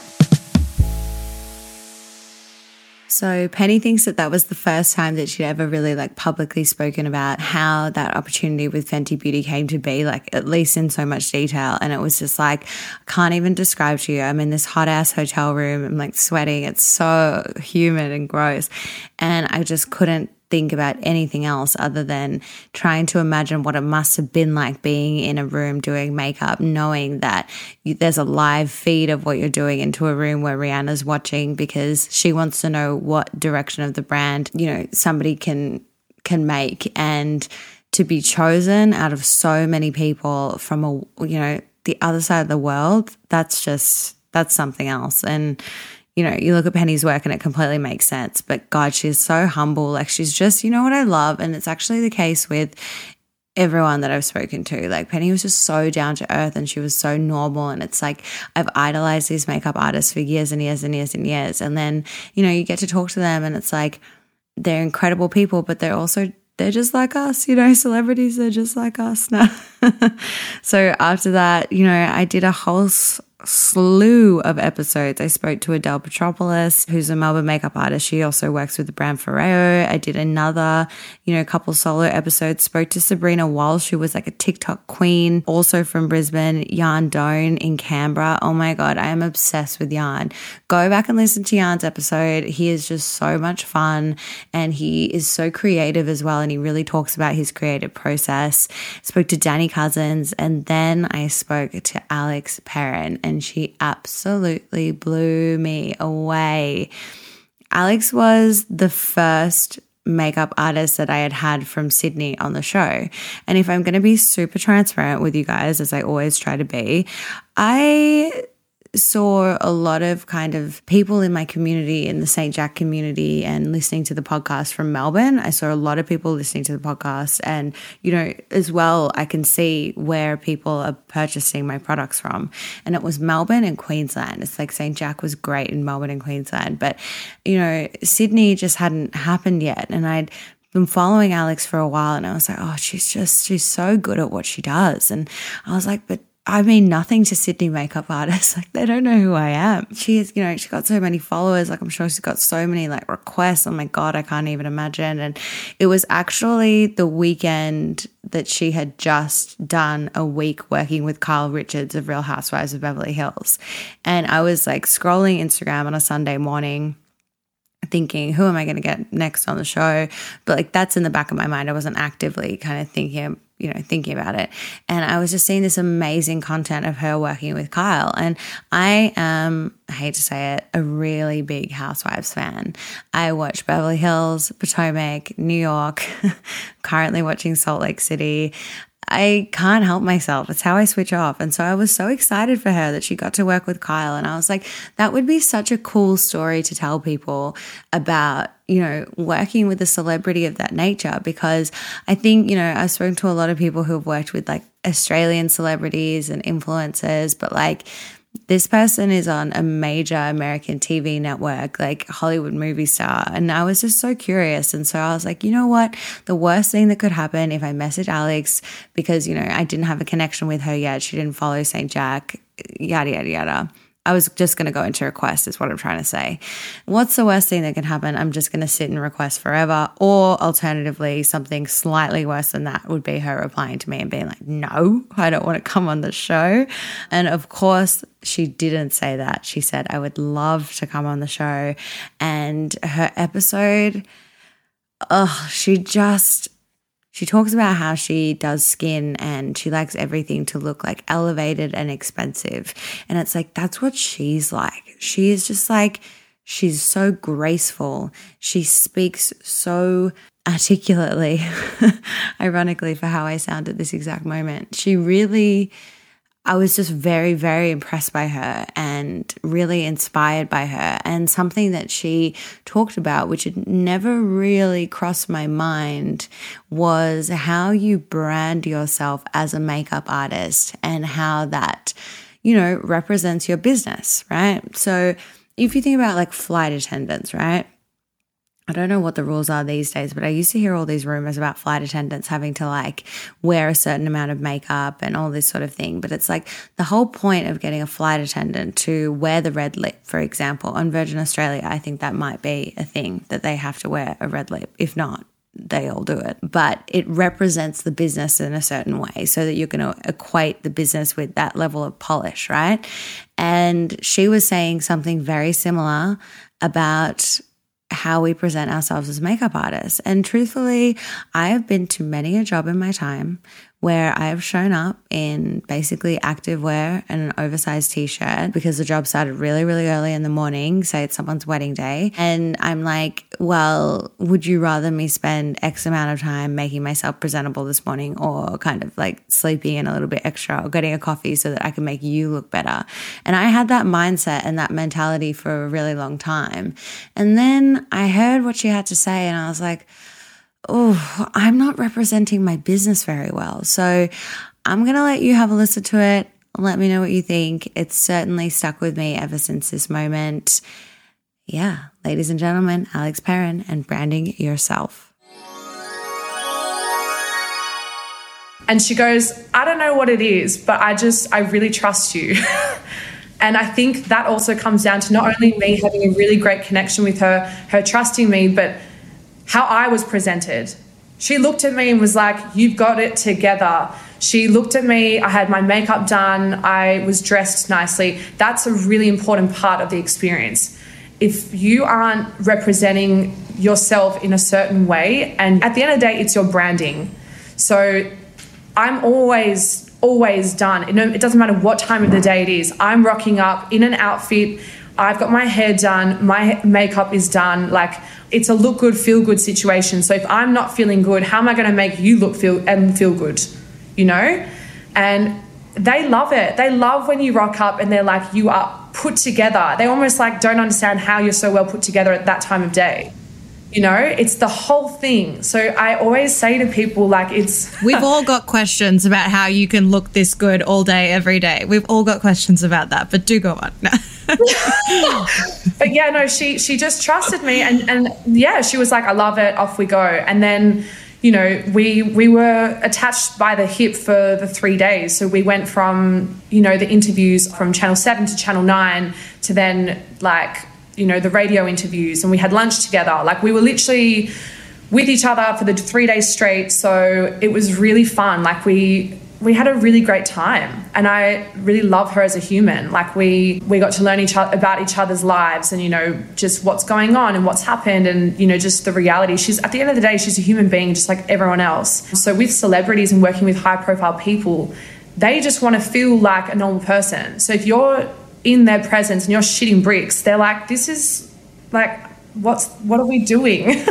So Penny thinks that that was the first time that she'd ever really like publicly spoken about how that opportunity with Fenty Beauty came to be, like at least in so much detail. And it was just like, I can't even describe to you. I'm in this hot ass hotel room. I'm like sweating. It's so humid and gross. And I just couldn't think about anything else other than trying to imagine what it must have been like being in a room doing makeup, knowing that you, there's a live feed of what you're doing into a room where Rihanna's watching because she wants to know what direction of the brand, you know, somebody can can make. And to be chosen out of so many people from a, you know, the other side of the world, that's just, that's something else. And you know, you look at Penny's work and it completely makes sense. But God, she's so humble. Like she's just, you know what I love? And it's actually the case with everyone that I've spoken to. Like Penny was just so down to earth and she was so normal. And it's like I've idolized these makeup artists for years and years and years and years. And then, you know, you get to talk to them and it's like they're incredible people, but they're also they're just like us, you know, celebrities, they're just like us now. So after that, you know, I did a whole s- slew of episodes. I spoke to Adele Petropoulos, who's a Melbourne makeup artist. She also works with the brand Foreo. I did another, you know, couple solo episodes. Spoke to Sabrina Walsh, who was like a TikTok queen, also from Brisbane. Yarn Doan in Canberra. Oh my God, I am obsessed with Yarn. Go back and listen to Yarn's episode. He is just so much fun and he is so creative as well. And he really talks about his creative process. Spoke to Danny Cousins, and then I spoke to Alex Perrin, and she absolutely blew me away. Alex was the first makeup artist that I had had from Sydney on the show. And if I'm going to be super transparent with you guys, as I always try to be, I saw a lot of kind of people in my community, in the Saint Jack community, and listening to the podcast from Melbourne. I saw a lot of people listening to the podcast, and, you know, as well, I can see where people are purchasing my products from. And it was Melbourne and Queensland. It's like Saint Jack was great in Melbourne and Queensland, but, you know, Sydney just hadn't happened yet. And I'd been following Alex for a while and I was like, oh, she's just, she's so good at what she does. And I was like, but I mean nothing to Sydney makeup artists. Like they don't know who I am. She is, you know, she got so many followers. Like I'm sure she's got so many like requests. Oh my God, I can't even imagine. And it was actually the weekend that she had just done a week working with Kyle Richards of Real Housewives of Beverly Hills. And I was like scrolling Instagram on a Sunday morning thinking, who am I going to get next on the show? But like that's in the back of my mind. I wasn't actively kind of thinking, you know, thinking about it. And I was just seeing this amazing content of her working with Kyle. And I am, I hate to say it, a really big Housewives fan. I watch Beverly Hills, Potomac, New York, currently watching Salt Lake City. I can't help myself. It's how I switch off. And so I was so excited for her that she got to work with Kyle. And I was like, that would be such a cool story to tell people about, you know, working with a celebrity of that nature. Because I think, you know, I've spoken to a lot of people who have worked with like Australian celebrities and influencers, but like this person is on a major American T V network, like Hollywood movie star. And I was just so curious. And so I was like, you know what? The worst thing that could happen if I message Alex, because, you know, I didn't have a connection with her yet. She didn't follow Saint Jack, yada, yada, yada. I was just going to go into request is what I'm trying to say. What's the worst thing that can happen? I'm just going to sit and request forever. Or alternatively, something slightly worse than that would be her replying to me and being like, no, I don't want to come on the show. And of course, she didn't say that. She said, I would love to come on the show. And her episode, oh, she just... She talks about how she does skin and she likes everything to look like elevated and expensive. And it's like, that's what she's like. She is just like, she's so graceful. She speaks so articulately, ironically for how I sound at this exact moment. She really... I was just very, very impressed by her and really inspired by her. And something that she talked about, which had never really crossed my mind, was how you brand yourself as a makeup artist and how that, you know, represents your business, right? So if you think about like flight attendants, right? I don't know what the rules are these days, but I used to hear all these rumors about flight attendants having to like wear a certain amount of makeup and all this sort of thing. But it's like the whole point of getting a flight attendant to wear the red lip, for example, on Virgin Australia, I think that might be a thing that they have to wear a red lip. If not, they all do it. But it represents the business in a certain way so that you're going to equate the business with that level of polish, right? And she was saying something very similar about how we present ourselves as makeup artists. And truthfully, I have been to many a job in my time where I have shown up in basically activewear and an oversized t-shirt because the job started really, really early in the morning, say it's someone's wedding day. And I'm like, well, would you rather me spend X amount of time making myself presentable this morning or kind of like sleeping in a little bit extra or getting a coffee so that I can make you look better? And I had that mindset and that mentality for a really long time. And then I heard what she had to say and I was like, oh, I'm not representing my business very well. So I'm going to let you have a listen to it. Let me know what you think. It's certainly stuck with me ever since this moment. Yeah, ladies and gentlemen, Alex Perrin and branding yourself. And she goes, I don't know what it is, but I just, I really trust you. And I think that also comes down to not only me having a really great connection with her, her trusting me, but how I was presented. She looked at me and was like, you've got it together. She looked at me, I had my makeup done, I was dressed nicely. That's a really important part of the experience. If you aren't representing yourself in a certain way, and at the end of the day, it's your branding. So I'm always, always done. It doesn't matter what time of the day it is. I'm rocking up in an outfit. I've got my hair done. My makeup is done. Like, it's a look good, feel good situation. So if I'm not feeling good, how am I going to make you look feel and feel good? You know? And they love it. They love when you rock up and they're like, you are put together. They almost like don't understand how you're so well put together at that time of day. You know, it's the whole thing. So I always say to people, like, it's... We've all got questions about how you can look this good all day, every day. We've all got questions about that, but do go on. No. But yeah, no, she she just trusted me. And, and yeah, she was like, I love it. Off we go. And then, you know, we we were attached by the hip for the three days. So we went from, you know, the interviews from Channel seven to Channel nine to then like, you know, the radio interviews, and we had lunch together. Like we were literally with each other for the three days straight. So it was really fun. Like we we had a really great time, and I really love her as a human. Like we we got to learn each other about each other's lives, and you know, just what's going on and what's happened, and you know, just the reality. She's at the end of the day, she's a human being just like everyone else. So with celebrities and working with high profile people, they just want to feel like a normal person. So if you're in their presence and you're shitting bricks, they're like, this is like, what's what are we doing?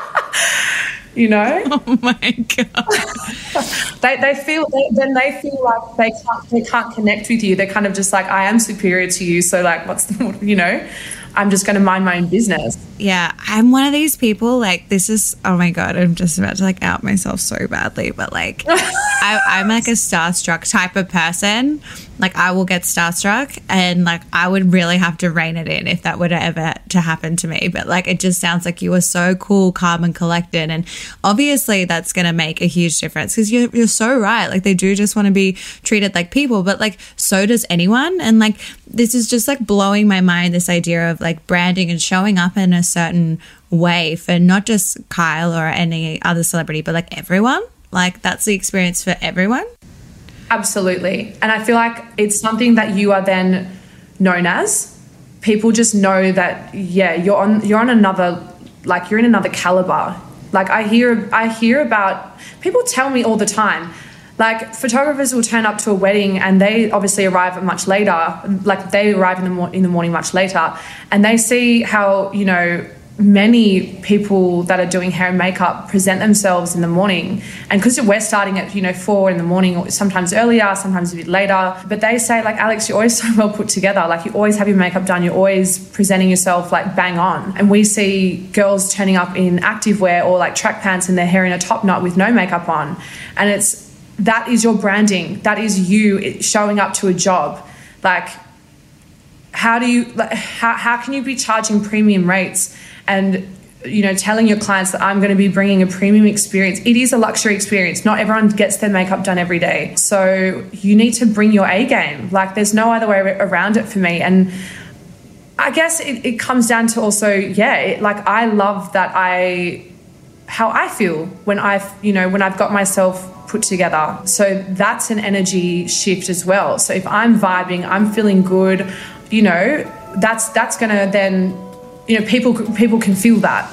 You know? Oh my God. they they feel they, then they feel like they can't they can't connect with you. They're kind of just like, I am superior to you, so like what's the, you know, I'm just going to mind my own business. Yeah, I'm one of these people, like, this is, oh my God, I'm just about to like out myself so badly, but like I, I'm like a starstruck type of person. Like I will get starstruck, and like I would really have to rein it in if that were to ever to happen to me. But like it just sounds like you were so cool, calm and collected, and obviously that's going to make a huge difference, because you're, you're so right. Like they do just want to be treated like people, but like so does anyone. And like this is just like blowing my mind, this idea of like branding and showing up in a certain way for not just Kyle or any other celebrity, but like everyone. Like that's the experience for everyone. Absolutely. And I feel like it's something that you are then known as. People just know that, yeah, you're on you're on another, like you're in another caliber. Like I hear I hear about, people tell me all the time, like photographers will turn up to a wedding and they obviously arrive much later, like they arrive in the, mo- in the morning much later, and they see how, you know, many people that are doing hair and makeup present themselves in the morning. And because we're starting at, you know, four in the morning, or sometimes earlier, sometimes a bit later, but they say like, Alex, you're always so well put together. Like you always have your makeup done. You're always presenting yourself like bang on. And we see girls turning up in activewear or like track pants and their hair in a top knot with no makeup on. And it's, that is your branding. That is you showing up to a job. Like, how do you, like, how, how can you be charging premium rates and, you know, telling your clients that I'm going to be bringing a premium experience? It is a luxury experience. Not everyone gets their makeup done every day. So you need to bring your A game. Like there's no other way around it for me. And I guess it, it comes down to also, yeah, it, like I love that I, how I feel when I've, you know, when I've got myself put together. So that's an energy shift as well. So if I'm vibing, I'm feeling good, you know, that's, that's going to then, you know, people people can feel that.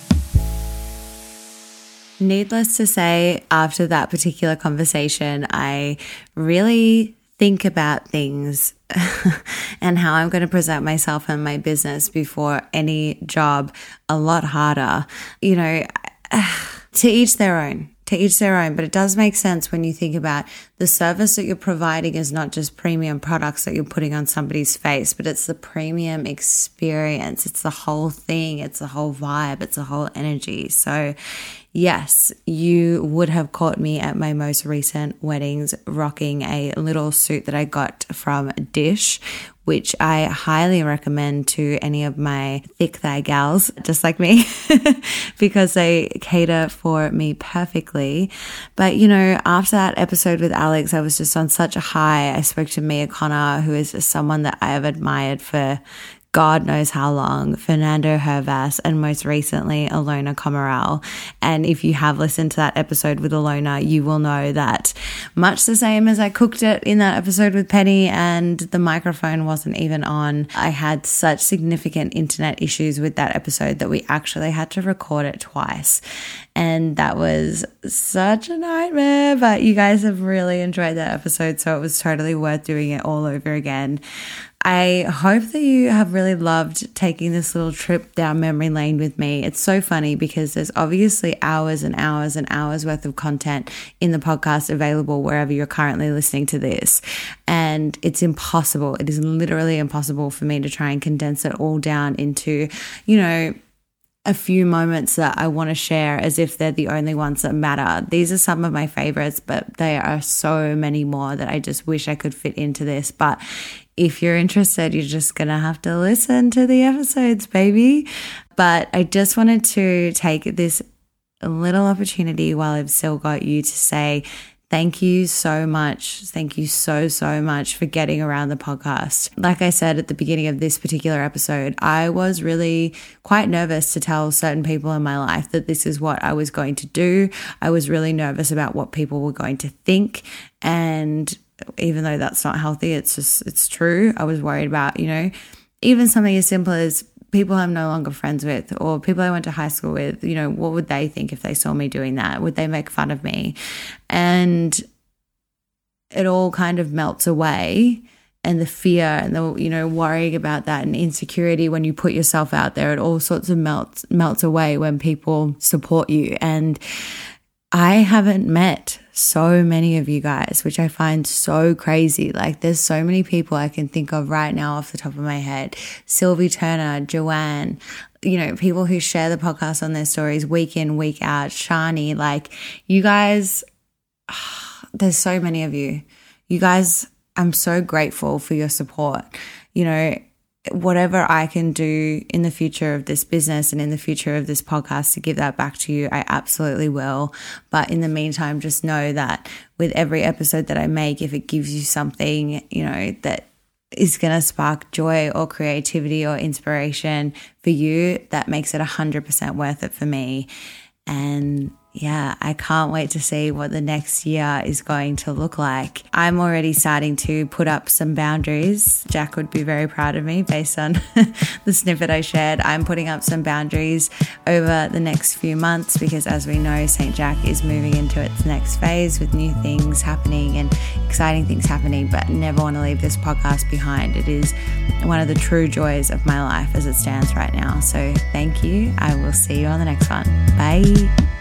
Needless to say, after that particular conversation, I really think about things and how I'm going to present myself and my business before any job a lot harder. You know, to each their own. To each their own, but it does make sense when you think about the service that you're providing is not just premium products that you're putting on somebody's face, but it's the premium experience. It's the whole thing. It's the whole vibe. It's the whole energy. So yes, you would have caught me at my most recent weddings rocking a little suit that I got from Dish, which I highly recommend to any of my thick thigh gals, just like me, because they cater for me perfectly. But, you know, after that episode with Alex, I was just on such a high. I spoke to Mia Connor, who is someone that I have admired for God knows how long, Fernando Hervas, and most recently Alona Comaral. And if you have listened to that episode with Alona, you will know that much the same as I cooked it in that episode with Penny and the microphone wasn't even on, I had such significant internet issues with that episode that we actually had to record it twice. And that was such a nightmare, but you guys have really enjoyed that episode, so it was totally worth doing it all over again. I hope that you have really loved taking this little trip down memory lane with me. It's so funny because there's obviously hours and hours and hours worth of content in the podcast available wherever you're currently listening to this. And it's impossible. It is literally impossible for me to try and condense it all down into, you know, a few moments that I want to share as if they're the only ones that matter. These are some of my favorites, but there are so many more that I just wish I could fit into this. But if you're interested, you're just going to have to listen to the episodes, baby. But I just wanted to take this a little opportunity while I've still got you to say thank you so much. Thank you so, so much for getting around the podcast. Like I said at the beginning of this particular episode, I was really quite nervous to tell certain people in my life that this is what I was going to do. I was really nervous about what people were going to think. And even though that's not healthy, it's just, it's true. I was worried about, you know, even something as simple as people I'm no longer friends with or people I went to high school with, you know, what would they think if they saw me doing that? Would they make fun of me? And it all kind of melts away, and the fear and the, you know, worrying about that and insecurity when you put yourself out there, it all sorts of melts, melts away when people support you. And I haven't met so many of you guys, which I find so crazy. Like there's so many people I can think of right now off the top of my head. Sylvie Turner, Joanne, you know, people who share the podcast on their stories week in, week out, Shani, like you guys, oh, there's so many of you. You guys, I'm so grateful for your support. You know, whatever I can do in the future of this business and in the future of this podcast to give that back to you, I absolutely will. But in the meantime, just know that with every episode that I make, if it gives you something, you know, that is going to spark joy or creativity or inspiration for you, that makes it one hundred percent worth it for me. And yeah, I can't wait to see what the next year is going to look like. I'm already starting to put up some boundaries. Jack would be very proud of me based on the snippet I shared. I'm putting up some boundaries over the next few months because, as we know, Saint Jack is moving into its next phase with new things happening and exciting things happening, but never want to leave this podcast behind. It is one of the true joys of my life as it stands right now. So thank you. I will see you on the next one. Bye.